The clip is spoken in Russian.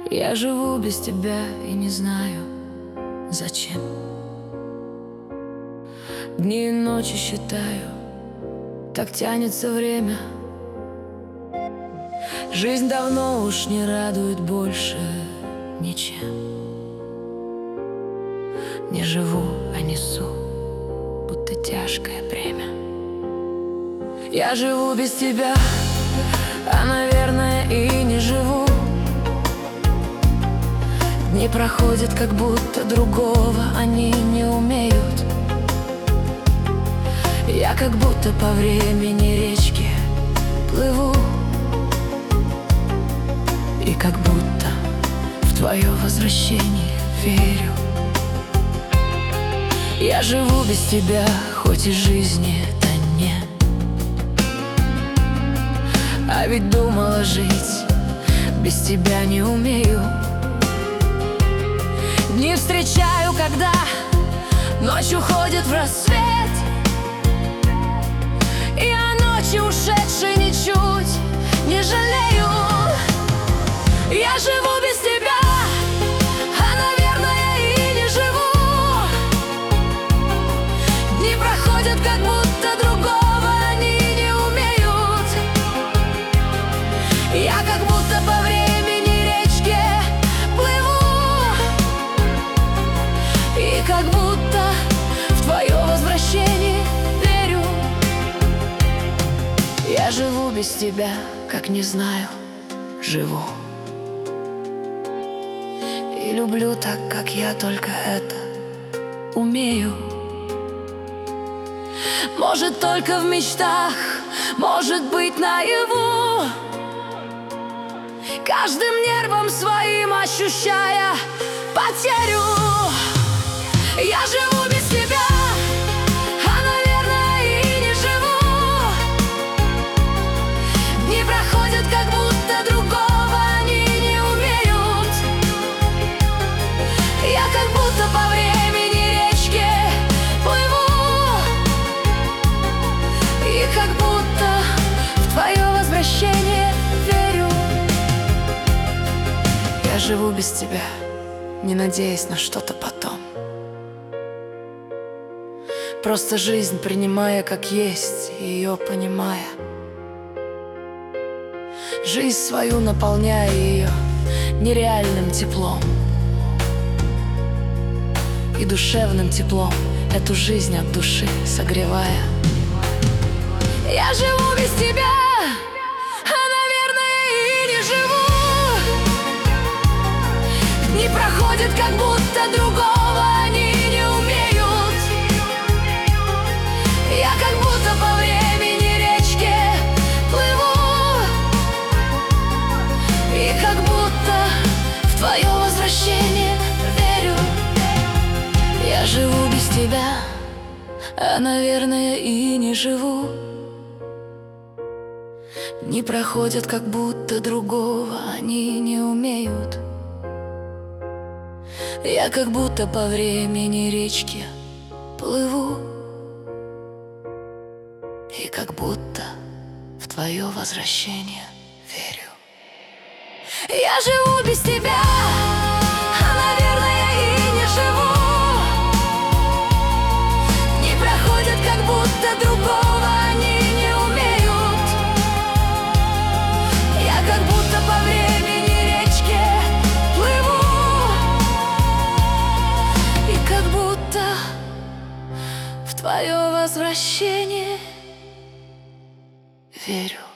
Я живу без тебя и не знаю, зачем. Дни и ночи считаю, так тянется время. Жизнь давно уж не радует больше ничем. Не живу, а несу, будто тяжкое бремя. Я живу без тебя, а, наверное, и не живу. Дни проходят, как будто другого они не умеют. Я как будто по времени речки плыву, и как будто в твое возвращение верю. Я живу без тебя, хоть и жизни-то нет. А ведь думала, жить без тебя не умею. Дни встречаю, когда ночь уходит в рассвет, и о ночи ушедшей ничуть не жалею. Я живу без тебя, а, наверное, и не живу. Дни проходят, как будто другого они не умеют. Я как будто по времени речке плыву, и как будто в твое возвращение верю. Я живу без тебя, как не знаю, живу. И люблю так, как я только это умею. Может, только в мечтах, может быть, наяву, каждым нервом своим ощущая потерю. Я живу без тебя, а, наверное, и не живу. Дни проходят, как будто другого они не умеют. Я как будто по времени речке плыву, и как будто в твое возвращение верю. Я живу без тебя, не надеясь на что-то потом. Просто жизнь принимая как есть, ее понимая. Жизнь свою наполняя ее нереальным теплом и душевным теплом, эту жизнь от души согревая. Я живу без тебя, а, наверное, и не живу. Дни проходят, как будто другого они не умеют. Я как будто по времени речке плыву, и как будто в твое возвращение верю. Я живу без тебя, а, наверное, и не живу. Дни проходят, как будто другого они не умеют. Я как будто по времени речки плыву, и как будто в твое возвращение верю. Я живу без тебя, а, наверное, и не живу. Дни проходят, как будто другого они не умеют. Я как будто по времени речке плыву, и как будто в твое возвращение верю.